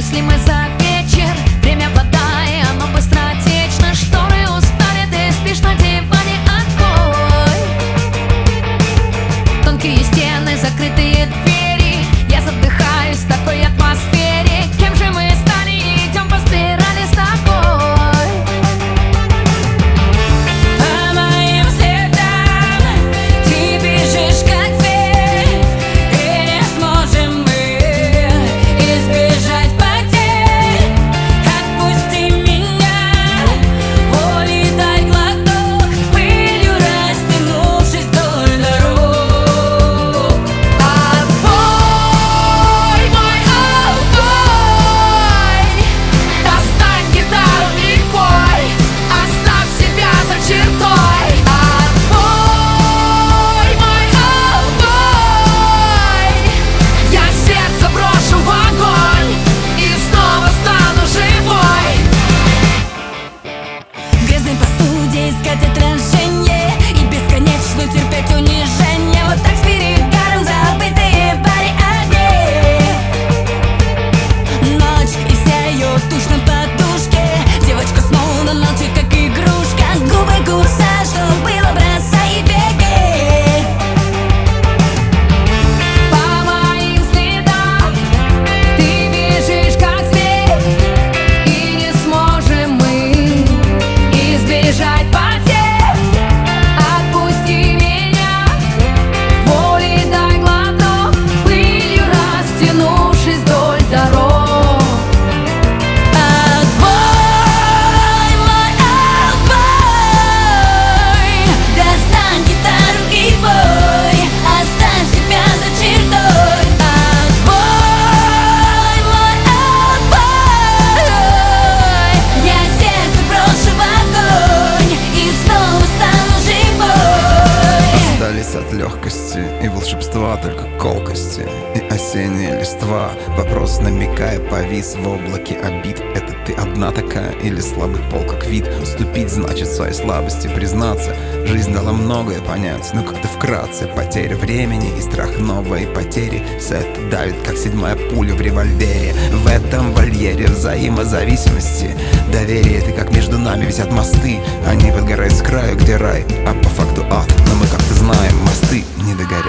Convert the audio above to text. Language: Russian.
мысли мы за вечер. Время вода, и оно быстро течно. Шторы устали, ты спишь на диване. Отбой. Тонкие стены, закрытые двери. Я задыхаюсь в такой атмосфере. Кем же мы стали? Идем по спирали с тобой. По моим следам ты бежишь как зверь, и не сможем мы избежать потерь. Отпусти меня, воли дай глоток, пылью растянувшись вдоль дорог. Отбой, мой отбой. Достань гитару и пой, оставь себя за чертой. Отбой, мой отбой. Я сердце брошу в огонь и снова стану живой. В грязной посуде искать отражение и бесконечно терпеть унижение. Вот так с перегаром забытые пари огней. Ночь и вся ее тушь на подушке. Девочка снова молчит, как игрушка. Губы кусают, что было, бросай и беги. По моим следам ты бежишь как зверь, и не сможем мы избежать потерь. Отпусти меня, воли дай глоток, пылью растянувшись вдоль дорог. Отбой, мой отбой. Достань гитару и пой, оставь себя за чертой. Отбой, мой отбой. Я сердце брошу в огонь и снова стану живой. Остались от легкости и волшебства только колкости и осенняя листва. Вопрос, намекая, повис в облаке обид. Это ты одна такая или слабый пол как вид? Уступить значит своей слабости признаться. Жизнь дала многое понять, но как-то вкратце. Потеря времени и страх новой потери. Все это давит, как седьмая пуля в револьвере. В этом вольере взаимозависимости. Доверие — это как между нами висят мосты. Они подгорают с краю, где рай, а по факту ад. Но мы как-то знаем, мосты не догорят.